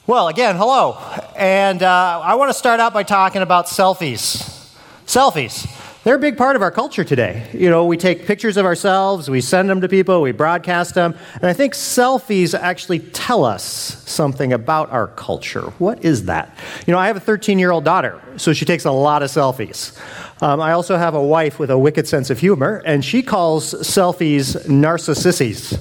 Well, again, hello. And I want to start out by talking about selfies. Selfies. They're a big part of our culture today. You know, we take pictures of ourselves, we send them to people, we broadcast them. And I think selfies actually tell us something about our culture. What is that? You know, I have a 13-year-old daughter, so she takes a lot of selfies. I also have a wife with a wicked sense of humor, and she calls selfies narcississies.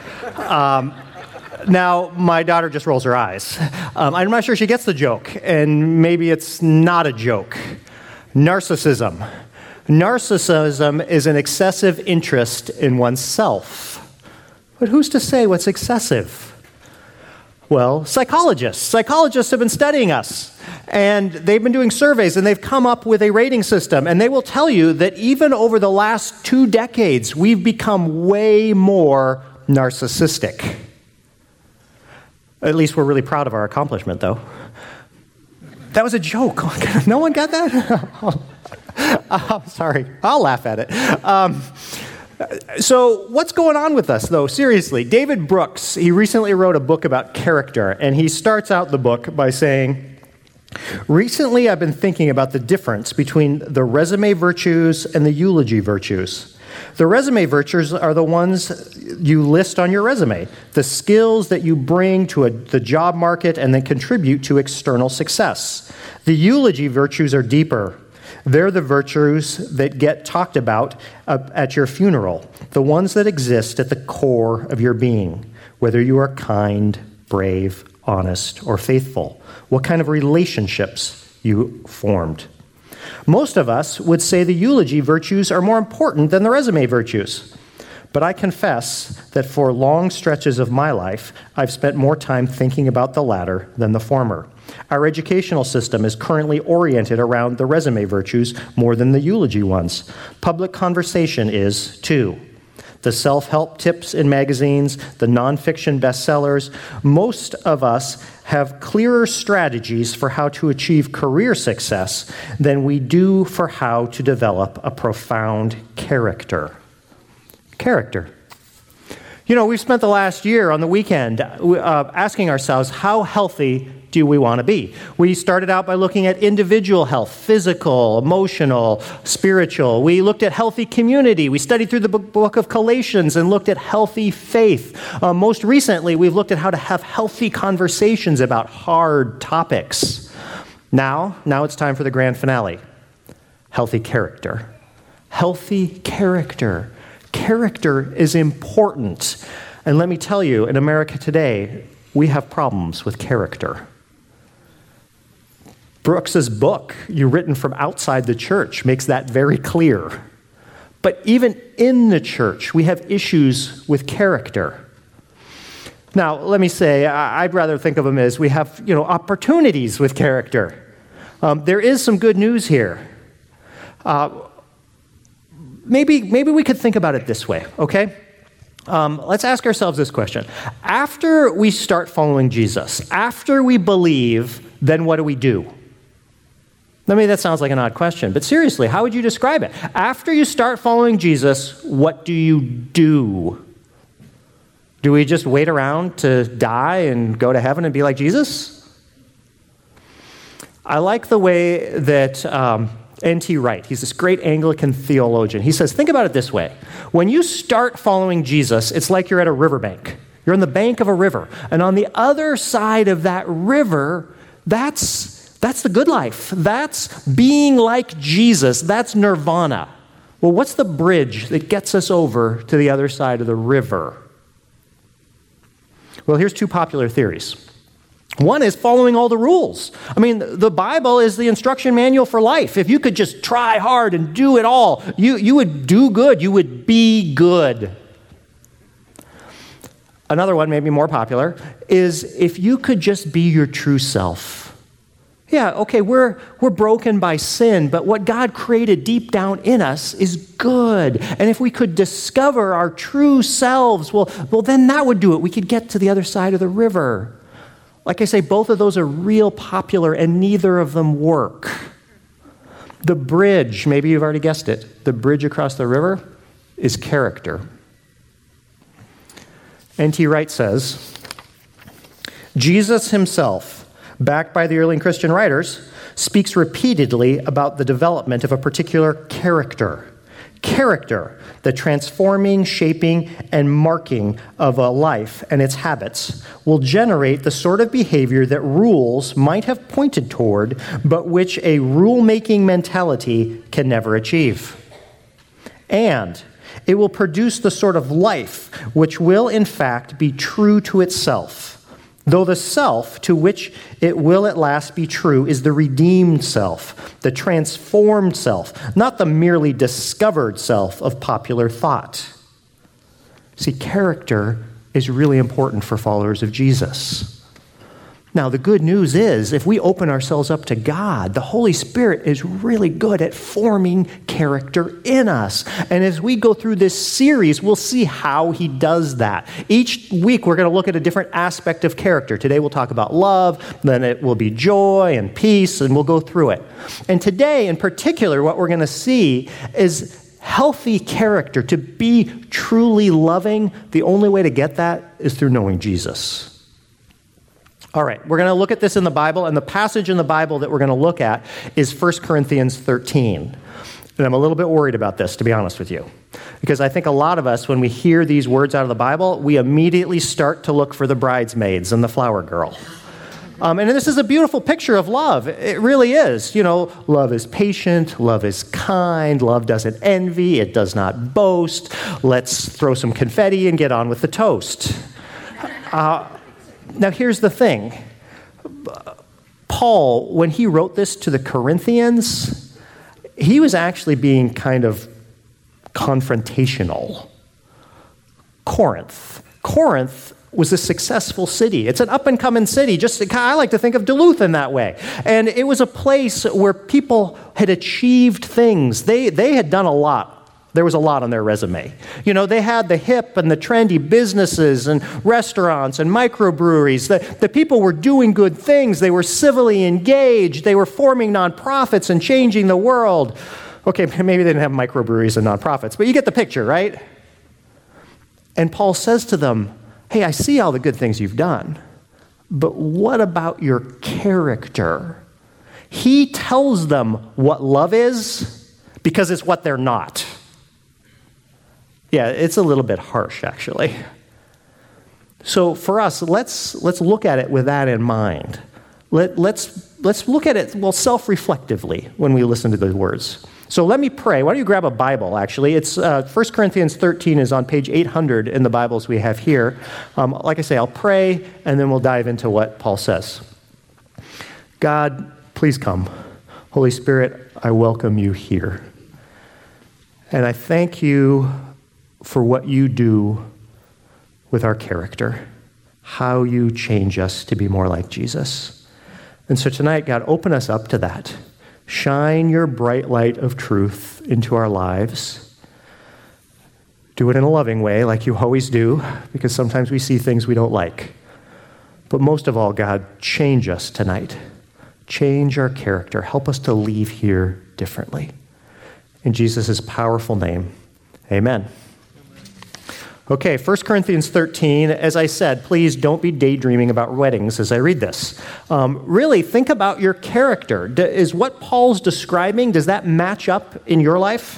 Now, my daughter just rolls her eyes. I'm not sure she gets the joke, and maybe it's not a joke. Narcissism. Narcissism is an excessive interest in oneself. But who's to say what's excessive? Well, psychologists. Psychologists have been studying us, and they've been doing surveys, and they've come up with a rating system, and they will tell you that even over the last 2 decades, we've become way more narcissistic. At least we're really proud of our accomplishment, though. That was a joke. No one got that? I'm sorry. I'll laugh at it. So what's going on with us, though? Seriously, David Brooks, he recently wrote a book about character, and he starts out the book by saying, "Recently I've been thinking about the difference between the resume virtues and the eulogy virtues. The resume virtues are the ones you list on your resume, the skills that you bring to the job market and that contribute to external success. The eulogy virtues are deeper. They're the virtues that get talked about at your funeral, the ones that exist at the core of your being, whether you are kind, brave, honest, or faithful, what kind of relationships you formed. Most of us would say the eulogy virtues are more important than the resume virtues. But I confess that for long stretches of my life, I've spent more time thinking about the latter than the former. Our educational system is currently oriented around the resume virtues more than the eulogy ones. Public conversation is, too. The self-help tips in magazines, the nonfiction bestsellers, most of us have clearer strategies for how to achieve career success than we do for how to develop a profound character. Character. You know, we've spent the last year on the weekend asking ourselves, how healthy do we want to be? We started out by looking at individual health, physical, emotional, spiritual. We looked at healthy community. We studied through the book of Galatians and looked at healthy faith. Most recently, we've looked at how to have healthy conversations about hard topics. Now it's time for the grand finale. Healthy character. Healthy character. Character is important. And let me tell you, in America today, we have problems with character. Brooks's book, You Written from Outside the Church, makes that very clear. But even in the church, we have issues with character. Now, let me say, I'd rather think of them as we have, opportunities with character. There is some good news here. Maybe we could think about it this way, okay? Let's ask ourselves this question. After we start following Jesus, after we believe, then what do? Maybe that sounds like an odd question, but seriously, how would you describe it? After you start following Jesus, what do you do? Do we just wait around to die and go to heaven and be like Jesus? I like the way that N.T. Wright, he's this great Anglican theologian. He says, think about it this way. When you start following Jesus, it's like you're at a riverbank. You're on the bank of a river. And on the other side of that river, that's the good life. That's being like Jesus. That's nirvana. Well, what's the bridge that gets us over to the other side of the river? Well, here's 2 popular theories. One is following all the rules. I mean, the Bible is the instruction manual for life. If you could just try hard and do it all, you would do good. You would be good. Another one, maybe more popular, is if you could just be your true self. Yeah, okay, we're broken by sin, but what God created deep down in us is good. And if we could discover our true selves, well, then that would do it. We could get to the other side of the river. Like I say, both of those are real popular, and neither of them work. The bridge, maybe you've already guessed it, the bridge across the river is character. N.T. Wright says, Jesus himself backed by the early Christian writers, speaks repeatedly about the development of a particular character. Character, the transforming, shaping, and marking of a life and its habits, will generate the sort of behavior that rules might have pointed toward, but which a rule-making mentality can never achieve. And it will produce the sort of life which will, in fact, be true to itself, though the self to which it will at last be true is the redeemed self, the transformed self, not the merely discovered self of popular thought. See, character is really important for followers of Jesus. Now, the good news is, if we open ourselves up to God, the Holy Spirit is really good at forming character in us. And as we go through this series, we'll see how he does that. Each week, we're going to look at a different aspect of character. Today, we'll talk about love, then it will be joy and peace, and we'll go through it. And today, in particular, what we're going to see is healthy character. To be truly loving, the only way to get that is through knowing Jesus. All right, we're going to look at this in the Bible, and the passage in the Bible that we're going to look at is 1 Corinthians 13. And I'm a little bit worried about this, to be honest with you, because I think a lot of us, when we hear these words out of the Bible, we immediately start to look for the bridesmaids and the flower girl. And this is a beautiful picture of love. It really is. You know, love is patient, love is kind, love doesn't envy, it does not boast. Let's throw some confetti and get on with the toast. Now, here's the thing. Paul, when he wrote this to the Corinthians, he was actually being kind of confrontational. Corinth was a successful city. It's an up-and-coming city. I like to think of Duluth in that way. And it was a place where people had achieved things. They had done a lot. There was a lot on their resume. You know, they had the hip and the trendy businesses and restaurants and microbreweries. The people were doing good things. They were civilly engaged. They were forming nonprofits and changing the world. Okay, maybe they didn't have microbreweries and nonprofits, but you get the picture, right? And Paul says to them, hey, I see all the good things you've done, but what about your character? He tells them what love is because it's what they're not. Yeah, it's a little bit harsh, actually. So for us, let's look at it with that in mind. Let's look at it, self-reflectively when we listen to the words. So let me pray. Why don't you grab a Bible, actually? It's 1 Corinthians 13 is on page 800 in the Bibles we have here. Like I say, I'll pray, and then we'll dive into what Paul says. God, please come. Holy Spirit, I welcome you here. And I thank you for what you do with our character, how you change us to be more like Jesus. And so tonight, God, open us up to that. Shine your bright light of truth into our lives. Do it in a loving way, like you always do, because sometimes we see things we don't like. But most of all, God, change us tonight. Change our character. Help us to leave here differently. In Jesus' powerful name, amen. Okay, 1 Corinthians 13, as I said, please don't be daydreaming about weddings as I read this. Really, think about your character. Is what Paul's describing, does that match up in your life?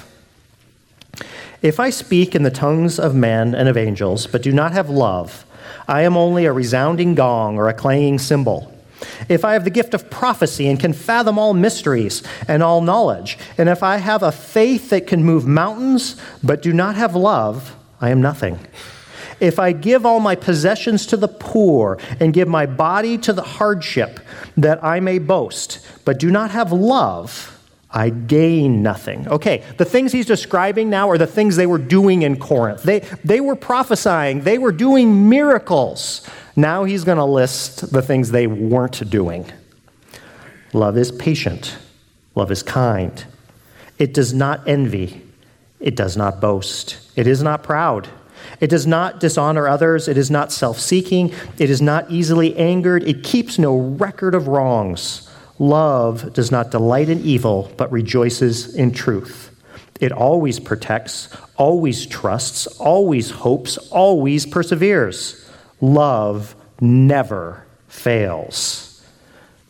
If I speak in the tongues of men and of angels, but do not have love, I am only a resounding gong or a clanging cymbal. If I have the gift of prophecy and can fathom all mysteries and all knowledge, and if I have a faith that can move mountains, but do not have love, I am nothing. If I give all my possessions to the poor and give my body to the hardship that I may boast, but do not have love, I gain nothing. Okay, the things he's describing now are the things they were doing in Corinth. They were prophesying. They were doing miracles. Now he's going to list the things they weren't doing. Love is patient. Love is kind. It does not envy. It does not boast. It is not proud. It does not dishonor others. It is not self-seeking. It is not easily angered. It keeps no record of wrongs. Love does not delight in evil, but rejoices in truth. It always protects, always trusts, always hopes, always perseveres. Love never fails.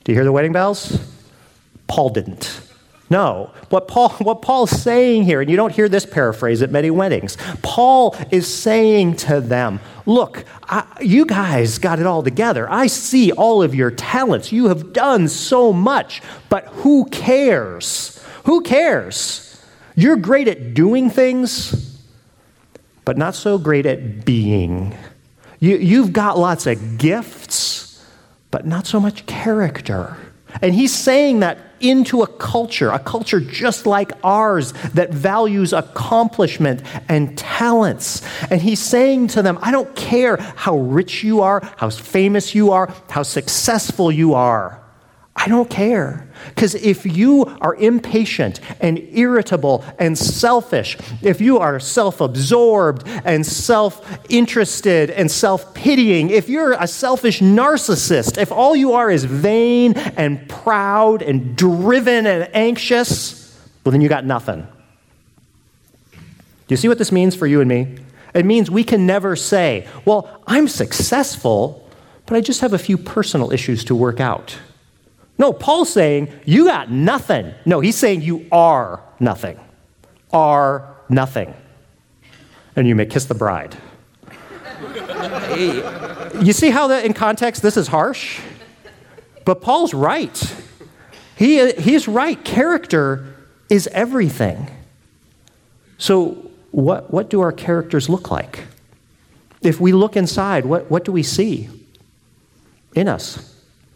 Do you hear the wedding bells? Paul didn't. No, what Paul's saying here, and you don't hear this paraphrase at many weddings, Paul is saying to them, look, you guys got it all together. I see all of your talents. You have done so much, but who cares? Who cares? You're great at doing things, but not so great at being. You've got lots of gifts, but not so much character. And he's saying that into a culture just like ours that values accomplishment and talents. And he's saying to them, I don't care how rich you are, how famous you are, how successful you are. I don't care. Because if you are impatient and irritable and selfish, if you are self-absorbed and self-interested and self-pitying, if you're a selfish narcissist, if all you are is vain and proud and driven and anxious, well, then you got nothing. Do you see what this means for you and me? It means we can never say, well, I'm successful, but I just have a few personal issues to work out. No, Paul's saying, you got nothing. No, he's saying you are nothing. Are nothing. And you may kiss the bride. You see how that in context this is harsh? But Paul's right. He's right. Character is everything. So what do our characters look like? If we look inside, what do we see in us?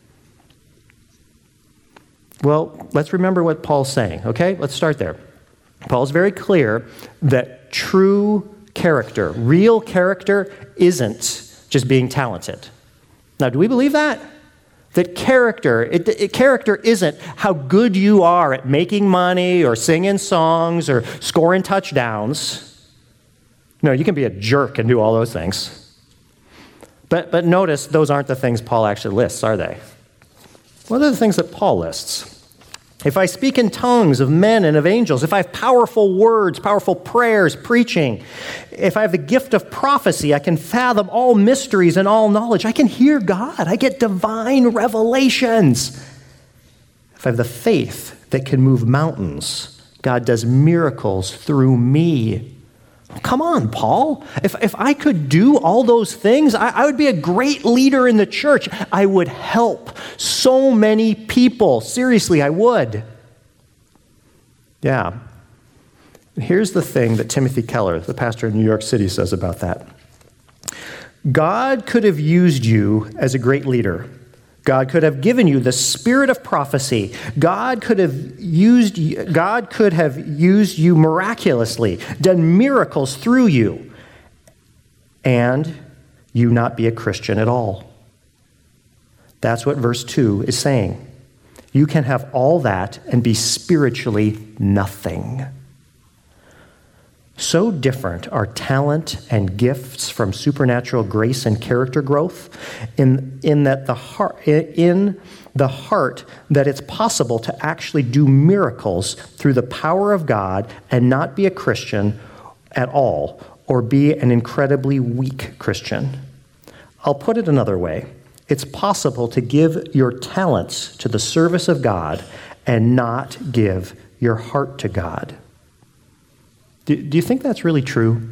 Well, let's remember what Paul's saying, okay? Let's start there. Paul's very clear that true character, real character, isn't just being talented. Now, do we believe that? That character isn't how good you are at making money or singing songs or scoring touchdowns. No, you can be a jerk and do all those things. But notice those aren't the things Paul actually lists, are they? What are the things that Paul lists? If I speak in tongues of men and of angels, if I have powerful words, powerful prayers, preaching, if I have the gift of prophecy, I can fathom all mysteries and all knowledge. I can hear God. I get divine revelations. If I have the faith that can move mountains, God does miracles through me. Come on, Paul. If I could do all those things, I would be a great leader in the church. I would help so many people. Seriously, I would. Yeah. Here's the thing that Timothy Keller, the pastor in New York City, says about that. God could have used you as a great leader. God could have given you the spirit of prophecy. God could have used you miraculously, done miracles through you, and you not be a Christian at all. That's what verse 2 is saying. You can have all that and be spiritually nothing. So different are talent and gifts from supernatural grace and character growth in the heart that it's possible to actually do miracles through the power of God and not be a Christian at all, or be an incredibly weak Christian. I'll put it another way. It's possible to give your talents to the service of God and not give your heart to God. Do you think that's really true?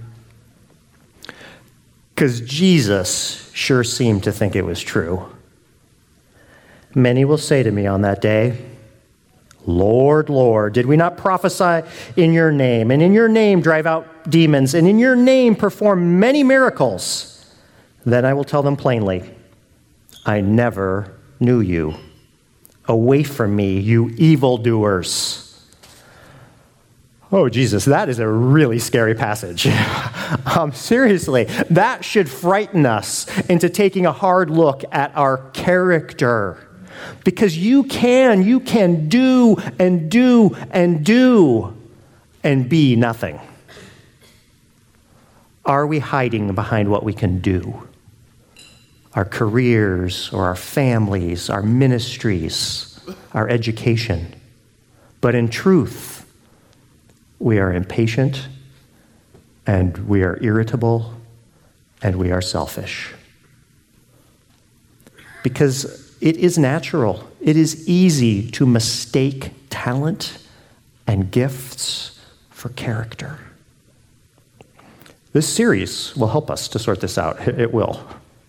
Because Jesus sure seemed to think it was true. Many will say to me on that day, Lord, Lord, did we not prophesy in your name, and in your name drive out demons, and in your name perform many miracles? Then I will tell them plainly, I never knew you. Away from me, you evildoers. Oh, Jesus, that is a really scary passage. Seriously, that should frighten us into taking a hard look at our character. Because you can do and do and do and be nothing. Are we hiding behind what we can do? Our careers or our families, our ministries, our education. But in truth, we are impatient, and we are irritable, and we are selfish. Because it is natural. It is easy to mistake talent and gifts for character. This series will help us to sort this out. It will.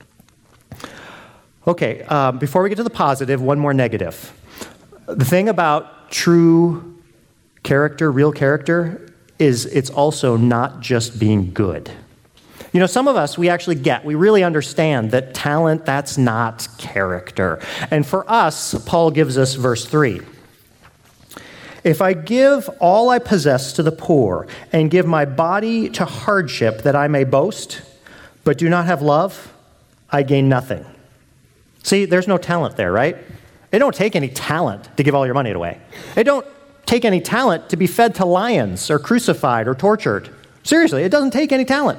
Okay, before we get to the positive, one more negative. The thing about true character, real character, is it's also not just being good. You know, some of us, we really understand that talent, that's not character. And for us, Paul gives us verse 3. If I give all I possess to the poor and give my body to hardship that I may boast, but do not have love, I gain nothing. See, there's no talent there, right? It don't take any talent to give all your money away. It don't take any talent to be fed to lions or crucified or tortured. Seriously, it doesn't take any talent.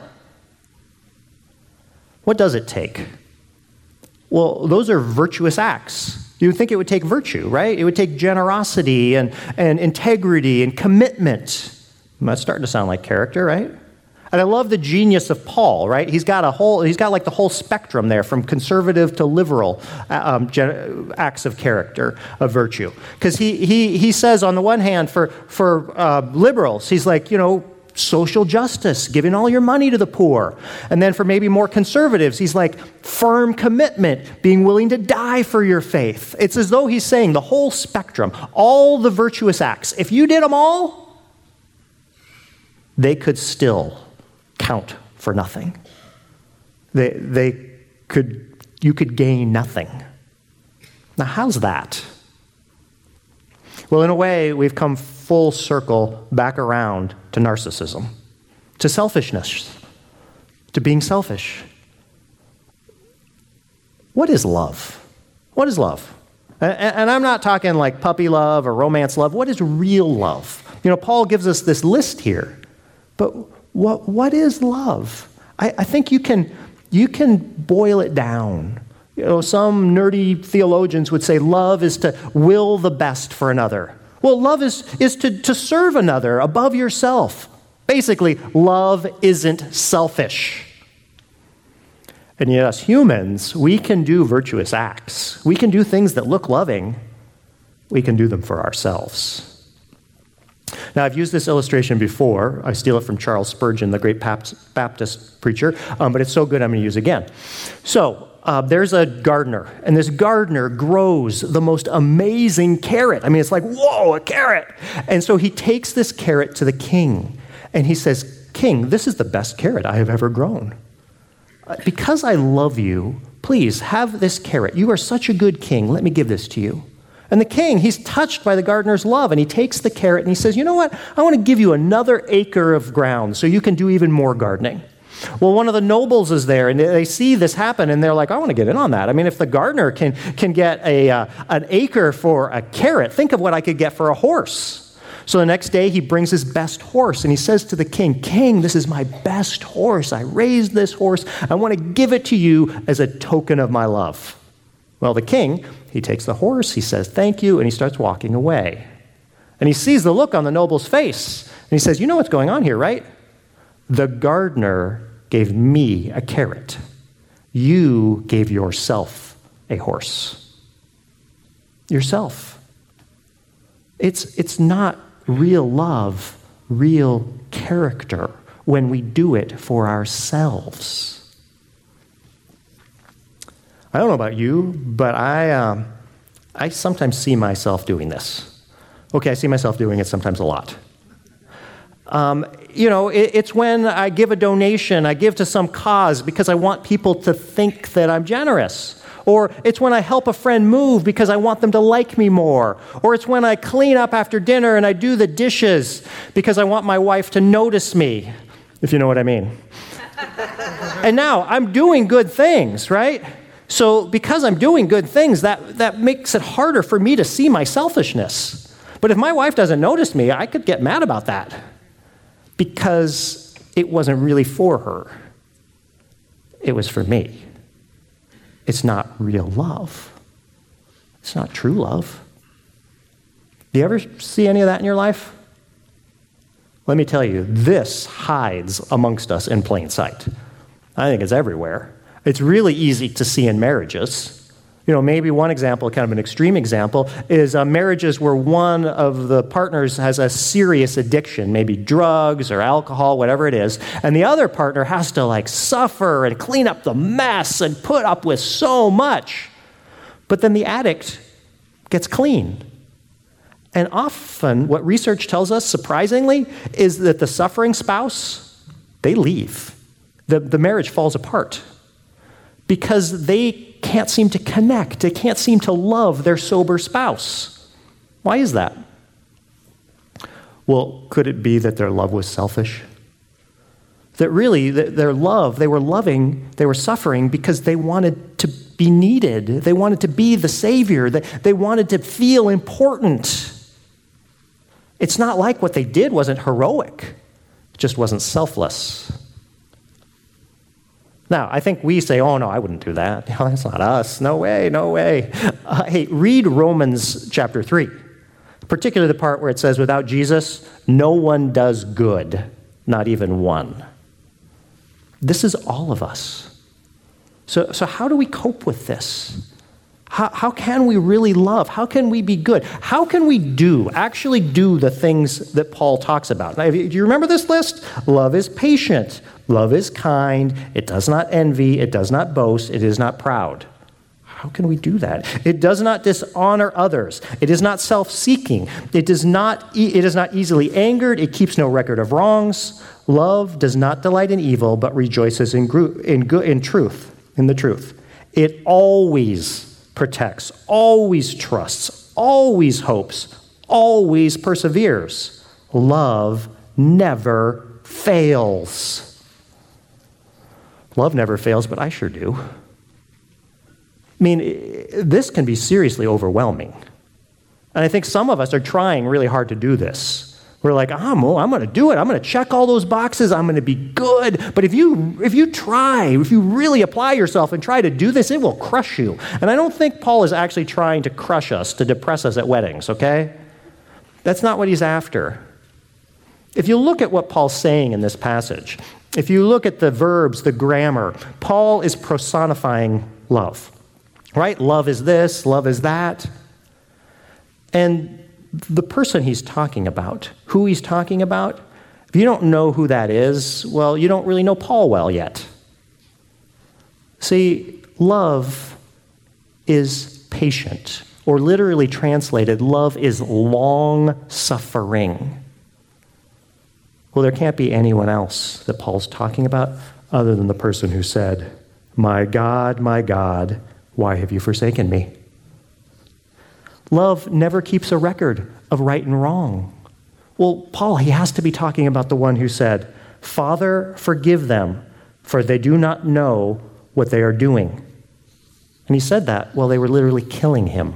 What does it take? Well, those are virtuous acts. You would think it would take virtue, right? It would take generosity and integrity and commitment. That's starting to sound like character, right? And I love the genius of Paul, right? He's got like the whole spectrum there, from conservative to liberal acts of character, of virtue. Because he says, on the one hand, for liberals, he's like, social justice, giving all your money to the poor. And then for maybe more conservatives, he's like firm commitment, being willing to die for your faith. It's as though he's saying the whole spectrum, all the virtuous acts, if you did them all, they could still count for nothing. You could gain nothing. Now, how's that? Well, in a way, we've come full circle back around to narcissism, to selfishness, to being selfish. What is love? What is love? And I'm not talking like puppy love or romance love. What is real love? Paul gives us this list here. But what is love? I think you can boil it down. Some nerdy theologians would say love is to will the best for another. Well, love is to serve another above yourself. Basically, love isn't selfish. And yet, as humans, we can do virtuous acts. We can do things that look loving. We can do them for ourselves. Now, I've used this illustration before. I steal it from Charles Spurgeon, the great Baptist preacher, but it's so good I'm going to use it again. So, there's a gardener, and this gardener grows the most amazing carrot. I mean, it's like, whoa, a carrot. And so he takes this carrot to the king, and he says, King, this is the best carrot I have ever grown. Because I love you, please have this carrot. You are such a good king. Let me give this to you. And the king, he's touched by the gardener's love, and he takes the carrot and he says, you know what? I want to give you another acre of ground so you can do even more gardening. Well, one of the nobles is there, and they see this happen, and they're like, I want to get in on that. I mean, if the gardener can get an acre for a carrot, think of what I could get for a horse. So the next day, he brings his best horse, and he says to the king, King, this is my best horse. I raised this horse. I want to give it to you as a token of my love. Well, the king, he takes the horse, he says, thank you, and he starts walking away. And he sees the look on the noble's face, and he says, you know what's going on here, right? The gardener gave me a carrot. You gave yourself a horse. Yourself. It's not real love, real character when we do it for ourselves. I don't know about you, but I sometimes see myself doing this. Okay, I see myself doing it sometimes a lot. It's when I give a donation, I give to some cause because I want people to think that I'm generous. Or it's when I help a friend move because I want them to like me more. Or it's when I clean up after dinner and I do the dishes because I want my wife to notice me, if you know what I mean. And now I'm doing good things, right? So because I'm doing good things, that makes it harder for me to see my selfishness. But if my wife doesn't notice me, I could get mad about that because it wasn't really for her. It was for me. It's not real love. It's not true love. Do you ever see any of that in your life? Let me tell you, this hides amongst us in plain sight. I think it's everywhere. It's really easy to see in marriages. Maybe one example, kind of an extreme example, is marriages where one of the partners has a serious addiction, maybe drugs or alcohol, whatever it is, and the other partner has to suffer and clean up the mess and put up with so much. But then the addict gets clean. And often what research tells us, surprisingly, is that the suffering spouse, they leave. The marriage falls apart because they can't seem to connect. They can't seem to love their sober spouse. Why is that? Well, could it be that their love was selfish? That really, their love, they were suffering because they wanted to be needed. They wanted to be the savior. They wanted to feel important. It's not like what they did wasn't heroic. It just wasn't selfless. Now, I think we say, oh, no, I wouldn't do that. That's not us. No way, no way. Hey, read Romans chapter 3, particularly the part where it says, without Jesus, no one does good, not even one. This is all of us. So how do we cope with this? How can we really love? How can we be good? How can we actually do the things that Paul talks about? Now, do you remember this list? Love is patient. Love is kind. It does not envy. It does not boast. It is not proud. How can we do that? It does not dishonor others. It is not self-seeking. It is not easily angered. It keeps no record of wrongs. Love does not delight in evil, but rejoices in truth. It always protects, always trusts, always hopes, always perseveres. Love never fails. Love never fails, but I sure do. I mean, this can be seriously overwhelming. And I think some of us are trying really hard to do this. We're like, I'm going to do it. I'm going to check all those boxes. I'm going to be good. But if you really apply yourself and try to do this, it will crush you. And I don't think Paul is actually trying to crush us, to depress us at weddings, okay? That's not what he's after. If you look at what Paul's saying in this passage, if you look at the verbs, the grammar, Paul is personifying love, right? Love is this, love is that. And the person he's talking about, who he's talking about, if you don't know who that is, well, you don't really know Paul well yet. See, love is patient, or literally translated, love is long-suffering. Well, there can't be anyone else that Paul's talking about other than the person who said, my God, why have you forsaken me? Love never keeps a record of right and wrong. Well, Paul, he has to be talking about the one who said, Father, forgive them, for they do not know what they are doing. And he said that while they were literally killing him.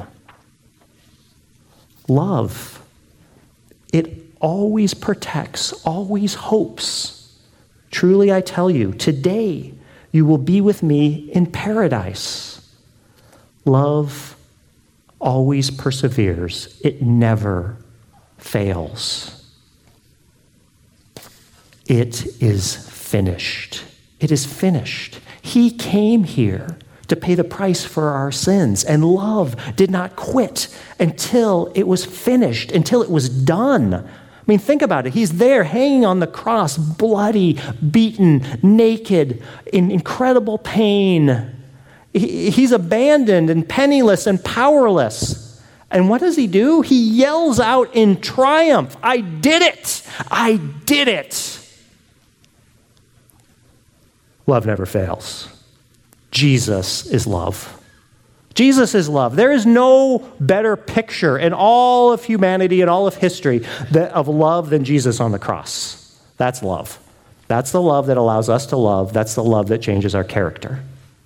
Love, it always protects, always hopes. Truly, I tell you, today you will be with me in paradise. Love always perseveres. It never fails. It is finished. It is finished. He came here to pay the price for our sins, and love did not quit until it was finished, until it was done. I mean, think about it. He's there hanging on the cross, bloody, beaten, naked, in incredible pain. He's abandoned and penniless and powerless. And what does he do? He yells out in triumph, I did it! I did it! Love never fails. Jesus is love. Jesus is love. There is no better picture in all of humanity and all of history of love than Jesus on the cross. That's love. That's the love that allows us to love. That's the love that changes our character.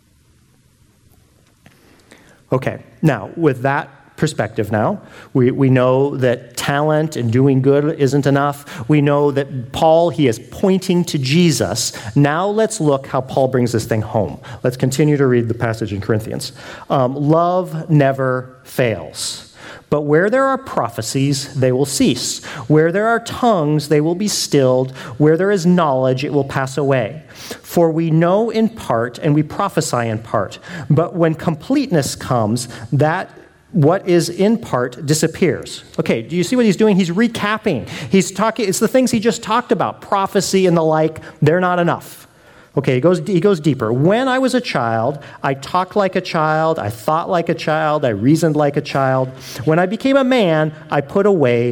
Okay, now, with that perspective now, we know that talent and doing good isn't enough. We know that Paul, he is pointing to Jesus. Now let's look how Paul brings this thing home. Let's continue to read the passage in Corinthians. Love never fails. But where there are prophecies, they will cease. Where there are tongues, they will be stilled. Where there is knowledge, it will pass away. For we know in part and we prophesy in part. But when completeness comes, that what is in part disappears. Okay, do you see what he's doing? He's recapping. He's talking, it's the things he just talked about, prophecy and the like. They're not enough. Okay, he goes deeper. When I was a child, I talked like a child, I thought like a child, I reasoned like a child. When I became a man, I put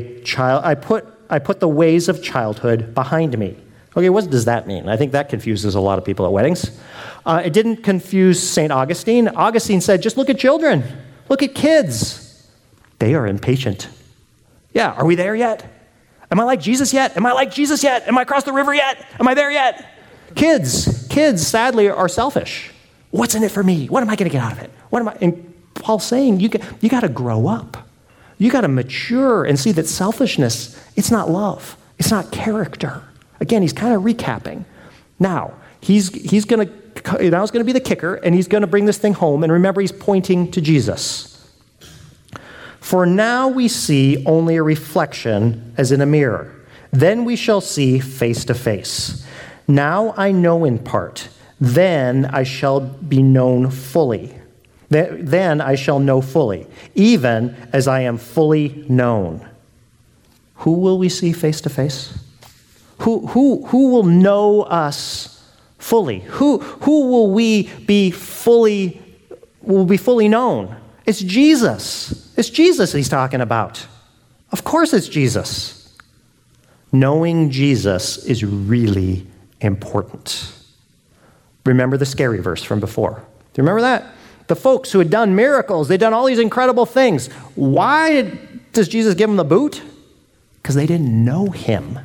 the ways of childhood behind me. Okay, what does that mean? I think that confuses a lot of people at weddings. It didn't confuse St. Augustine. Augustine said, just look at children. Look at kids. They are impatient. Yeah, are we there yet? Am I like Jesus yet? Am I like Jesus yet? Am I across the river yet? Am I there yet? Kids, sadly, are selfish. What's in it for me? What am I going to get out of it? And Paul's saying, you got to grow up. You got to mature and see that selfishness, it's not love. It's not character. Again, he's kind of recapping. Now, he's going to, now it's going to be the kicker, and he's going to bring this thing home. And remember, he's pointing to Jesus. For now we see only a reflection as in a mirror. Then we shall see face to face. Now I know in part, then I shall be known fully. Then I shall know fully, even as I am fully known. Who will we see face to face? Who will know us fully? Who will we be fully known? It's Jesus. It's Jesus he's talking about. Of course it's Jesus. Knowing Jesus is really important. Remember the scary verse from before. Do you remember that? The folks who had done miracles, they'd done all these incredible things. Why does Jesus give them the boot? Because they didn't know him.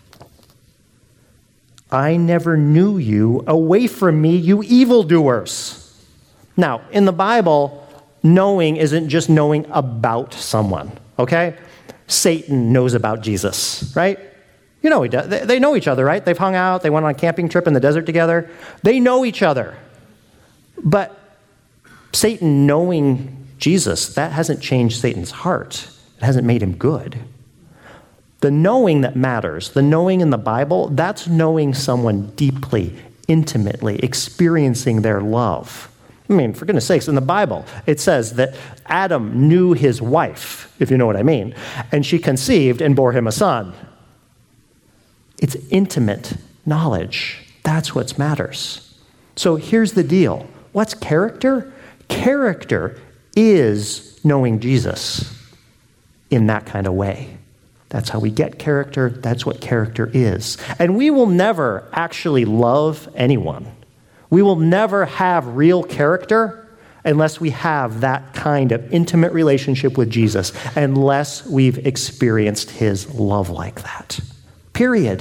I never knew you. Away from me, you evildoers. Now, in the Bible, knowing isn't just knowing about someone, okay? Satan knows about Jesus, right? You know he does. They know each other, right? They've hung out. They went on a camping trip in the desert together. They know each other. But Satan knowing Jesus, that hasn't changed Satan's heart. It hasn't made him good. The knowing that matters, the knowing in the Bible, that's knowing someone deeply, intimately, experiencing their love. I mean, for goodness sakes, in the Bible, it says that Adam knew his wife, if you know what I mean, and she conceived and bore him a son. It's intimate knowledge. That's what matters. So here's the deal. What's character? Character is knowing Jesus in that kind of way. That's how we get character. That's what character is. And we will never actually love anyone. We will never have real character unless we have that kind of intimate relationship with Jesus, unless we've experienced his love like that. Period.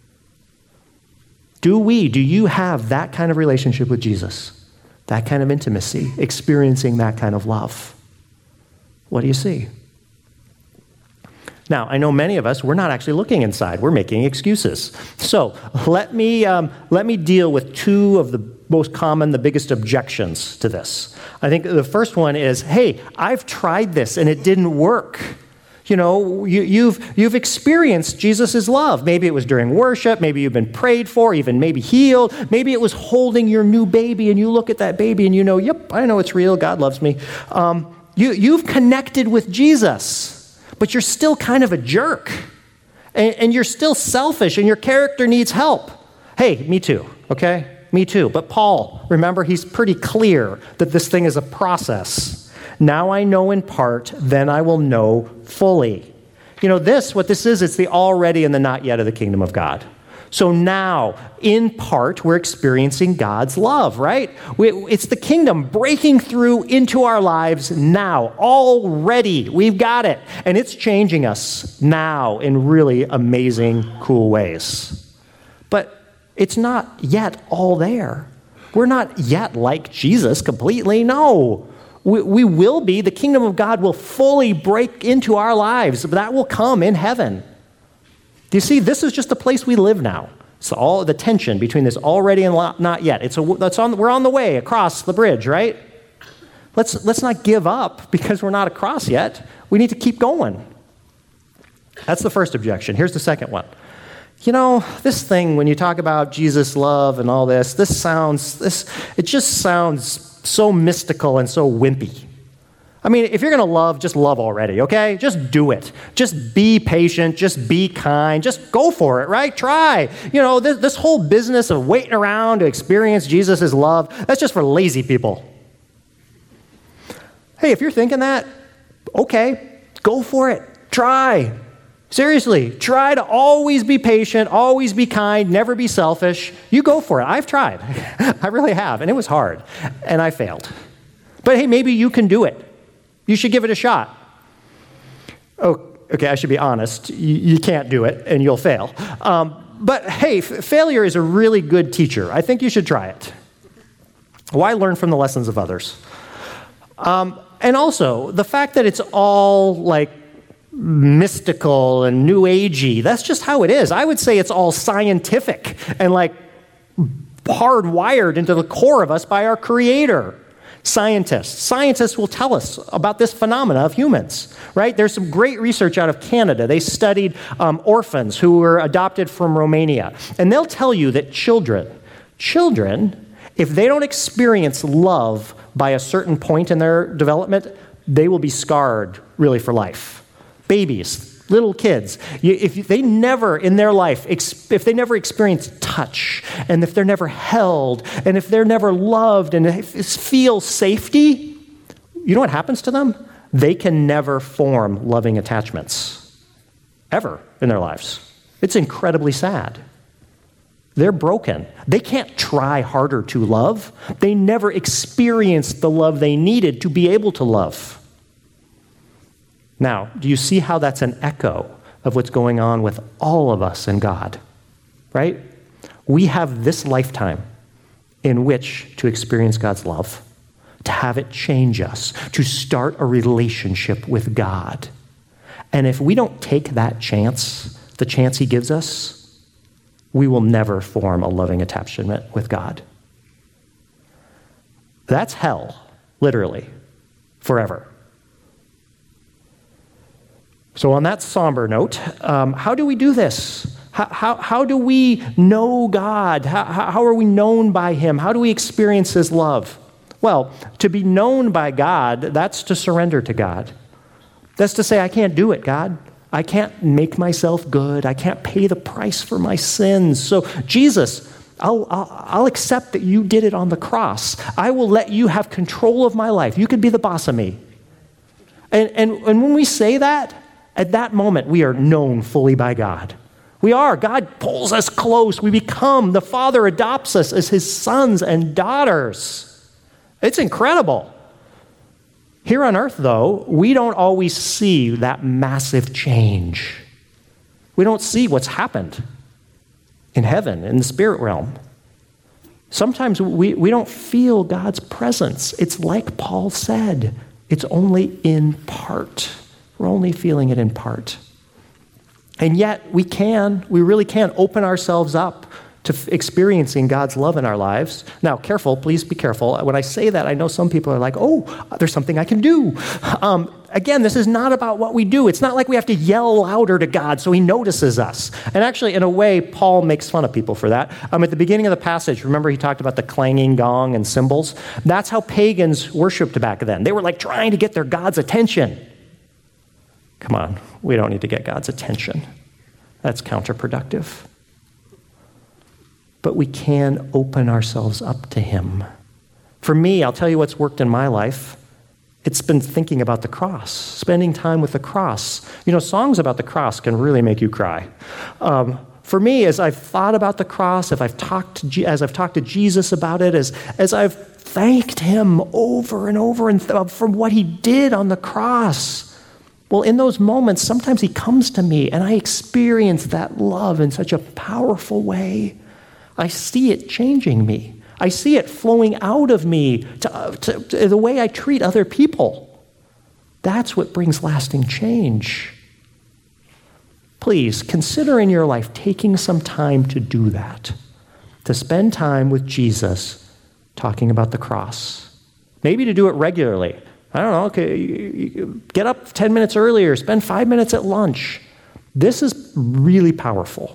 Do you have that kind of relationship with Jesus? That kind of intimacy, experiencing that kind of love? What do you see? Now, I know many of us, we're not actually looking inside. We're making excuses. So let me deal with two of the most common, the biggest objections to this. I think the first one is, hey, I've tried this and it didn't work. You know, you've experienced Jesus' love. Maybe it was during worship. Maybe you've been prayed for, even maybe healed. Maybe it was holding your new baby and you look at that baby and you know, yep, I know it's real. God loves me. You've connected with Jesus, but you're still kind of a jerk. And you're still selfish and your character needs help. Hey, me too, okay? Me too. But Paul, remember, he's pretty clear that this thing is a process. Now I know in part, then I will know fully. You know, what this is, it's the already and the not yet of the kingdom of God. So now, in part, we're experiencing God's love, right? It's the kingdom breaking through into our lives now. Already, we've got it. And it's changing us now in really amazing, cool ways. But it's not yet all there. We're not yet like Jesus completely. No. We will be. The kingdom of God will fully break into our lives. But that will come in heaven. Do you see? This is just the place we live now. It's all the tension between this already and not yet. We're on the way across the bridge, right? Let's not give up because we're not across yet. We need to keep going. That's the first objection. Here's the second one. This thing, when you talk about Jesus' love and all this, it just sounds so mystical and so wimpy. I mean, if you're going to love, just love already, okay? Just do it. Just be patient. Just be kind. Just go for it, right? Try. This whole business of waiting around to experience Jesus' love, that's just for lazy people. Hey, if you're thinking that, okay, go for it. Try. Seriously, try to always be patient, always be kind, never be selfish. You go for it. I've tried. I really have, and it was hard, and I failed. But hey, maybe you can do it. You should give it a shot. Oh, okay, I should be honest. You can't do it, and you'll fail. But hey, failure is a really good teacher. I think you should try it. Why learn from the lessons of others? And also, the fact that it's all like mystical and new agey, that's just how it is. I would say it's all scientific and like hardwired into the core of us by our Creator. Scientists will tell us about this phenomena of humans, right? There's some great research out of Canada. They studied orphans who were adopted from Romania. And they'll tell you that children, if they don't experience love by a certain point in their development, they will be scarred really for life. Babies, little kids, if they never in their life, if they never experience touch, and if they're never held, and if they're never loved, and feel safety, you know what happens to them? They can never form loving attachments, ever in their lives. It's incredibly sad. They're broken. They can't try harder to love. They never experienced the love they needed to be able to love. Now, do you see how that's an echo of what's going on with all of us and God, right? We have this lifetime in which to experience God's love, to have it change us, to start a relationship with God. And if we don't take that chance, the chance He gives us, we will never form a loving attachment with God. That's hell, literally, forever. So on that somber note, how do we do this? How do we know God? How are we known by Him? How do we experience His love? Well, to be known by God, that's to surrender to God. That's to say, I can't do it, God. I can't make myself good. I can't pay the price for my sins. So Jesus, I'll accept that you did it on the cross. I will let you have control of my life. You can be the boss of me. And when we say that, at that moment, we are known fully by God. We are. God pulls us close. We become. The Father adopts us as His sons and daughters. It's incredible. Here on earth, though, we don't always see that massive change. We don't see what's happened in heaven, in the spirit realm. Sometimes we don't feel God's presence. It's like Paul said, it's only in part. We're only feeling it in part. And yet we really can open ourselves up to experiencing God's love in our lives. Now, please be careful. When I say that, I know some people are like, oh, there's something I can do. Again, this is not about what we do. It's not like we have to yell louder to God so He notices us. And actually, in a way, Paul makes fun of people for that. At the beginning of the passage, remember he talked about the clanging gong and cymbals? That's how pagans worshipped back then. They were like trying to get their God's attention. Come on, we don't need to get God's attention. That's counterproductive. But we can open ourselves up to Him. For me, I'll tell you what's worked in my life. It's been thinking about the cross, spending time with the cross. Songs about the cross can really make you cry. For me, as I've thought about the cross, as I've talked to Jesus about it, as I've thanked Him over and over for what He did on the cross, well, in those moments, sometimes He comes to me and I experience that love in such a powerful way. I see it changing me. I see it flowing out of me to the way I treat other people. That's what brings lasting change. Please consider in your life taking some time to do that, to spend time with Jesus talking about the cross. Maybe to do it regularly. I don't know, okay, you get up 10 minutes earlier, spend 5 minutes at lunch. This is really powerful.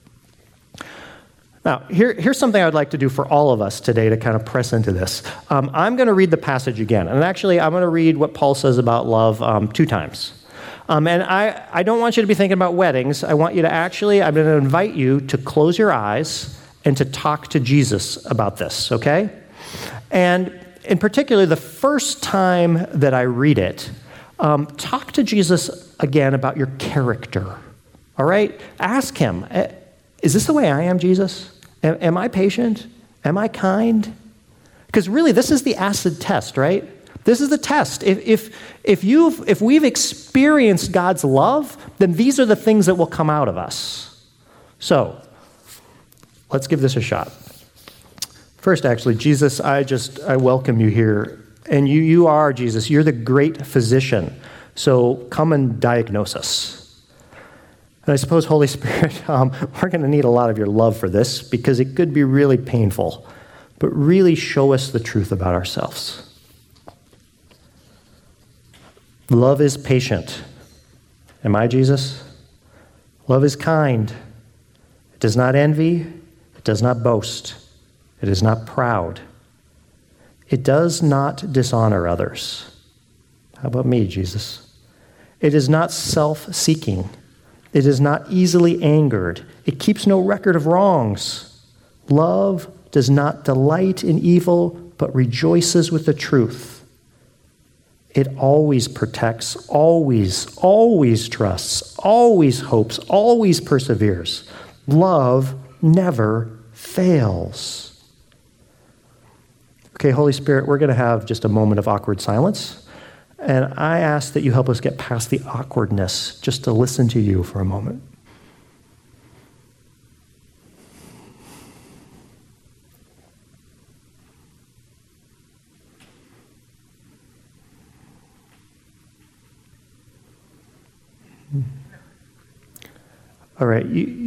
Now, here's something I'd like to do for all of us today to kind of press into this. I'm going to read the passage again. And actually, I'm going to read what Paul says about love 2 times. And I don't want you to be thinking about weddings. I want you to actually, I'm going to invite you to close your eyes and to talk to Jesus about this, okay? And in particular, the first time that I read it, talk to Jesus again about your character, all right? Ask him, is this the way I am, Jesus? Am I patient? Am I kind? Because really, this is the acid test, right? This is the test. If we've experienced God's love, then these are the things that will come out of us. So, let's give this a shot. First, actually, Jesus, I welcome you here. And you are, Jesus, you're the great physician. So come and diagnose us. And I suppose, Holy Spirit, we're going to need a lot of your love for this because it could be really painful. But really show us the truth about ourselves. Love is patient. Am I, Jesus? Love is kind. It does not envy. It does not boast. It is not proud. It does not dishonor others. How about me, Jesus? It is not self-seeking. It is not easily angered. It keeps no record of wrongs. Love does not delight in evil, but rejoices with the truth. It always protects, always trusts, always hopes, always perseveres. Love never fails. Okay, Holy Spirit, we're going to have just a moment of awkward silence. And I ask that you help us get past the awkwardness just to listen to you for a moment. All right,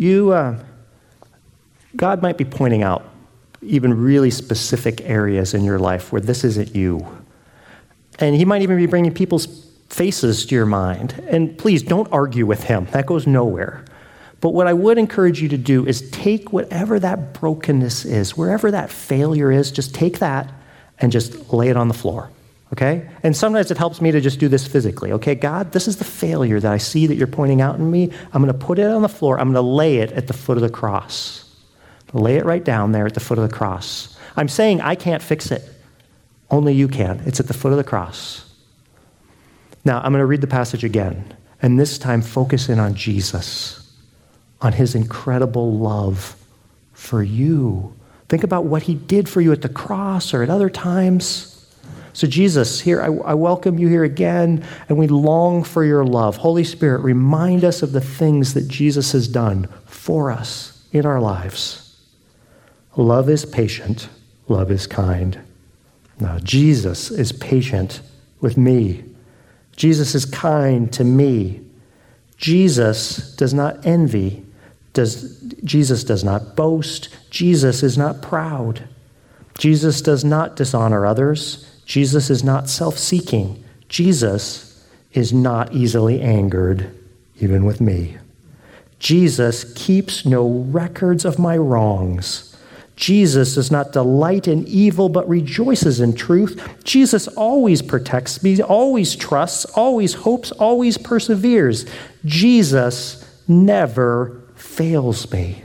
God might be pointing out even really specific areas in your life where this isn't you. And he might even be bringing people's faces to your mind. And please don't argue with him. That goes nowhere. But what I would encourage you to do is take whatever that brokenness is, wherever that failure is, just take that and just lay it on the floor. Okay? And sometimes it helps me to just do this physically. Okay, God, this is the failure that I see that you're pointing out in me. I'm going to put it on the floor. I'm going to lay it at the foot of the cross. Lay it right down there at the foot of the cross. I'm saying I can't fix it. Only you can. It's at the foot of the cross. Now, I'm going to read the passage again. And this time, focus in on Jesus, on his incredible love for you. Think about what he did for you at the cross or at other times. So Jesus, here, I welcome you here again, and we long for your love. Holy Spirit, remind us of the things that Jesus has done for us in our lives. Love is patient. Love is kind. Now, Jesus is patient with me. Jesus is kind to me. Jesus does not envy. Jesus does not boast. Jesus is not proud. Jesus does not dishonor others. Jesus is not self-seeking. Jesus is not easily angered, even with me. Jesus keeps no records of my wrongs. Jesus does not delight in evil, but rejoices in truth. Jesus always protects me, always trusts, always hopes, always perseveres. Jesus never fails me.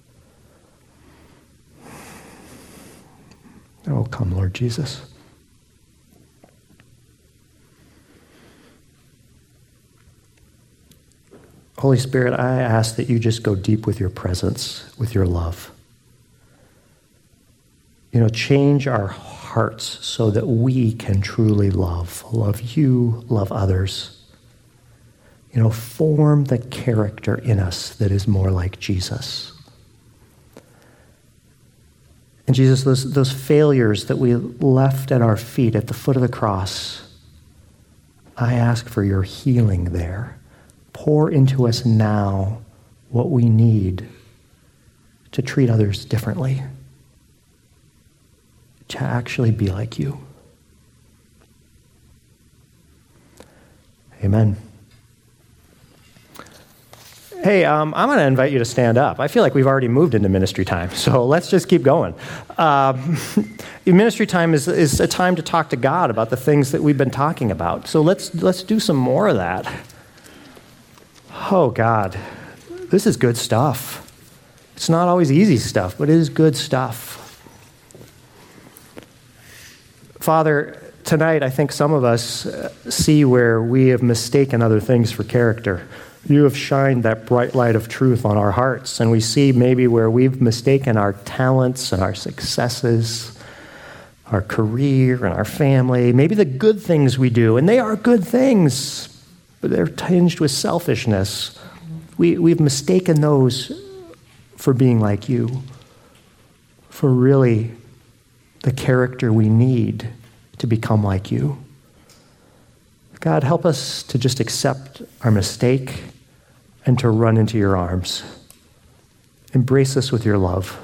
Oh, come, Lord Jesus. Holy Spirit, I ask that you just go deep with your presence, with your love. Change our hearts so that we can truly love you, love others. Form the character in us that is more like Jesus. And Jesus, those failures that we left at our feet at the foot of the cross, I ask for your healing there. Pour into us now what we need to treat others differently, to actually be like you. Amen. Hey, I'm going to invite you to stand up. I feel like we've already moved into ministry time, so let's just keep going. Ministry time is a time to talk to God about the things that we've been talking about. So let's do some more of that. Oh, God, this is good stuff. It's not always easy stuff, but it is good stuff. Father, tonight I think some of us see where we have mistaken other things for character. You have shined that bright light of truth on our hearts, and we see maybe where we've mistaken our talents and our successes, our career and our family, maybe the good things we do, and they are good things, but they're tinged with selfishness. We've mistaken those for being like you, for really the character we need to become like you. God, help us to just accept our mistake and to run into your arms. Embrace us with your love.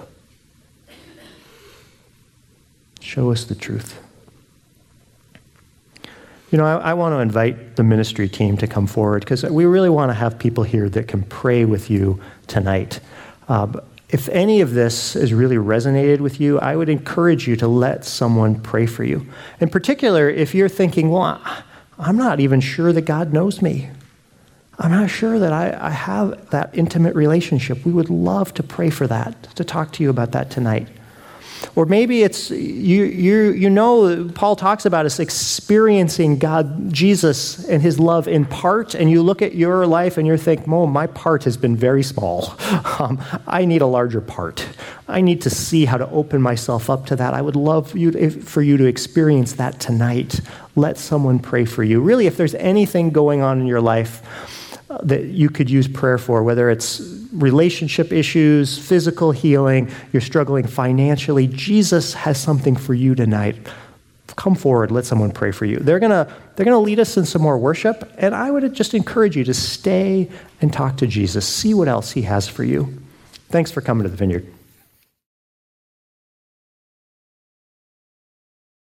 Show us the truth. You know, I want to invite the ministry team to come forward because we really want to have people here that can pray with you tonight. If any of this has really resonated with you, I would encourage you to let someone pray for you. In particular, if you're thinking, well, I'm not even sure that God knows me. I'm not sure that I have that intimate relationship. We would love to pray for that, to talk to you about that tonight. Or maybe it's, you know, Paul talks about us experiencing God, Jesus, and his love in part, and you look at your life and you think, oh, my part has been very small. I need a larger part. I need to see how to open myself up to that. I would love for you to experience that tonight. Let someone pray for you. Really, if there's anything going on in your life that you could use prayer for, whether it's relationship issues, physical healing, you're struggling financially, Jesus has something for you tonight. Come forward, let someone pray for you. They're gonna lead us in some more worship, and I would just encourage you to stay and talk to Jesus. See what else he has for you. Thanks for coming to the Vineyard.